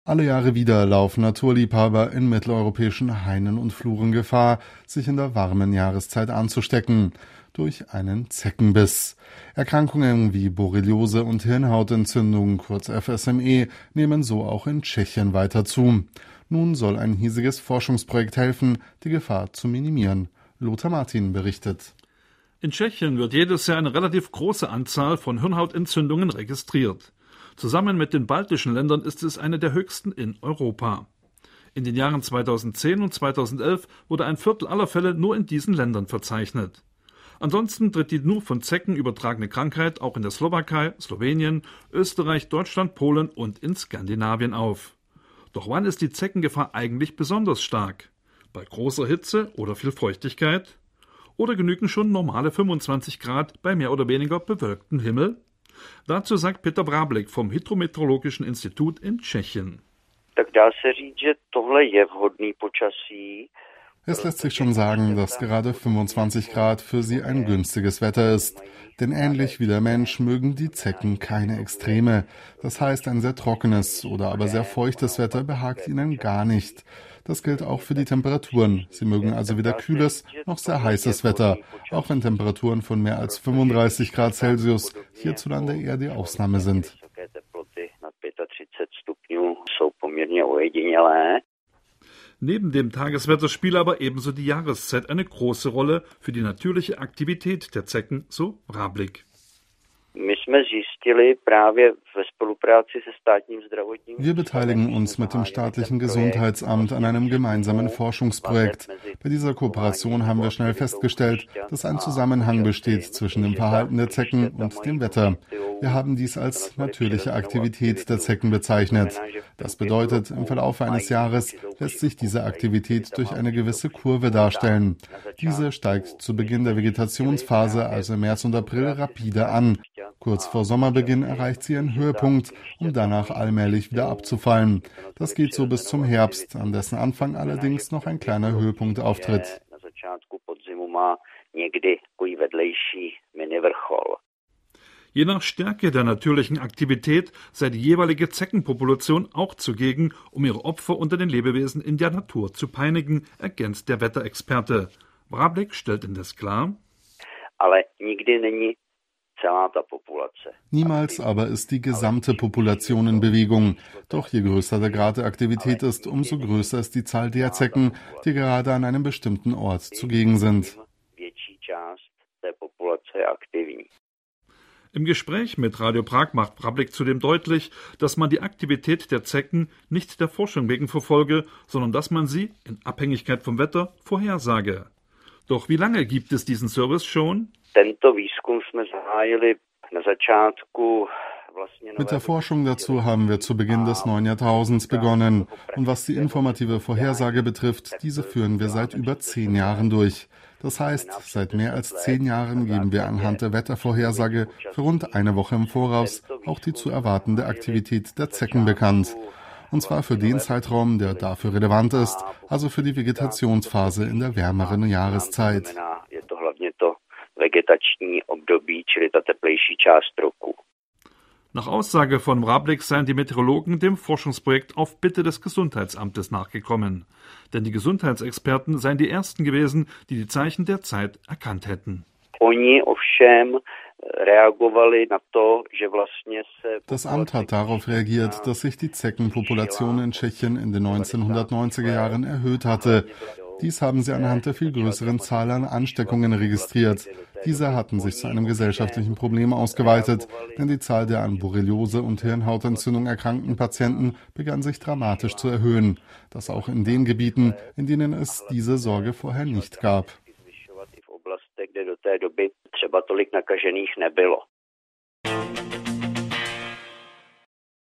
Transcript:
Alle Jahre wieder laufen Naturliebhaber in mitteleuropäischen Hainen und Fluren Gefahr, sich in der warmen Jahreszeit anzustecken. Durch einen Zeckenbiss. Erkrankungen wie Borreliose und Hirnhautentzündung, kurz FSME, nehmen so auch in Tschechien weiter zu. Nun soll ein hiesiges Forschungsprojekt helfen, die Gefahr zu minimieren. Lothar Martin berichtet. In Tschechien wird jedes Jahr eine relativ große Anzahl von Hirnhautentzündungen registriert. Zusammen mit den baltischen Ländern ist es eine der höchsten in Europa. In den Jahren 2010 und 2011 wurde ein Viertel aller Fälle nur in diesen Ländern verzeichnet. Ansonsten tritt die nur von Zecken übertragene Krankheit auch in der Slowakei, Slowenien, Österreich, Deutschland, Polen und in Skandinavien auf. Doch wann ist die Zeckengefahr eigentlich besonders stark? Bei großer Hitze oder viel Feuchtigkeit? Oder genügen schon normale 25 Grad bei mehr oder weniger bewölktem Himmel? Dazu sagt Peter Brablik vom Hydrometeorologischen Institut in Tschechien. Es lässt sich schon sagen, dass gerade 25 Grad für sie ein günstiges Wetter ist. Denn ähnlich wie der Mensch mögen die Zecken keine Extreme. Das heißt, ein sehr trockenes oder aber sehr feuchtes Wetter behagt ihnen gar nicht. Das gilt auch für die Temperaturen. Sie mögen also weder kühles noch sehr heißes Wetter, auch wenn Temperaturen von mehr als 35 Grad Celsius hierzulande eher die Ausnahme sind. Neben dem Tageswetter spiele aber ebenso die Jahreszeit eine große Rolle für die natürliche Aktivität der Zecken, so Brablik. Wir beteiligen uns mit dem staatlichen Gesundheitsamt an einem gemeinsamen Forschungsprojekt. Bei dieser Kooperation haben wir schnell festgestellt, dass ein Zusammenhang besteht zwischen dem Verhalten der Zecken und dem Wetter. Wir haben dies als natürliche Aktivität der Zecken bezeichnet. Das bedeutet, im Verlauf eines Jahres lässt sich diese Aktivität durch eine gewisse Kurve darstellen. Diese steigt zu Beginn der Vegetationsphase, also im März und April, rapide an. Kurz vor Sommerbeginn erreicht sie einen Höhepunkt, um danach allmählich wieder abzufallen. Das geht so bis zum Herbst, an dessen Anfang allerdings noch ein kleiner Höhepunkt auftritt. Je nach Stärke der natürlichen Aktivität sei die jeweilige Zeckenpopulation auch zugegen, um ihre Opfer unter den Lebewesen in der Natur zu peinigen, ergänzt der Wetterexperte. Brablik stellt indes klar: Niemals aber ist die gesamte Population in Bewegung. Doch je größer der Grad der Aktivität ist, umso größer ist die Zahl der Zecken, die gerade an einem bestimmten Ort zugegen sind. Im Gespräch mit Radio Prag macht Brablik zudem deutlich, dass man die Aktivität der Zecken nicht der Forschung wegen verfolge, sondern dass man sie, in Abhängigkeit vom Wetter, vorhersage. Doch wie lange gibt es diesen Service schon? Mit der Forschung dazu haben wir zu Beginn des neuen Jahrtausends begonnen. Und was die informative Vorhersage betrifft, diese führen wir seit über 10 Jahren durch. Das heißt, seit mehr als 10 Jahren geben wir anhand der Wettervorhersage für rund eine Woche im Voraus auch die zu erwartende Aktivität der Zecken bekannt. Und zwar für den Zeitraum, der dafür relevant ist, also für die Vegetationsphase in der wärmeren Jahreszeit. Nach Aussage von Brablik seien die Meteorologen dem Forschungsprojekt auf Bitte des Gesundheitsamtes nachgekommen. Denn die Gesundheitsexperten seien die ersten gewesen, die die Zeichen der Zeit erkannt hätten. Das Amt hat darauf reagiert, dass sich die Zeckenpopulation in Tschechien in den 1990er Jahren erhöht hatte. Dies haben sie anhand der viel größeren Zahl an Ansteckungen registriert. Diese hatten sich zu einem gesellschaftlichen Problem ausgeweitet, denn die Zahl der an Borreliose und Hirnhautentzündung erkrankten Patienten begann sich dramatisch zu erhöhen. Das auch in den Gebieten, in denen es diese Sorge vorher nicht gab.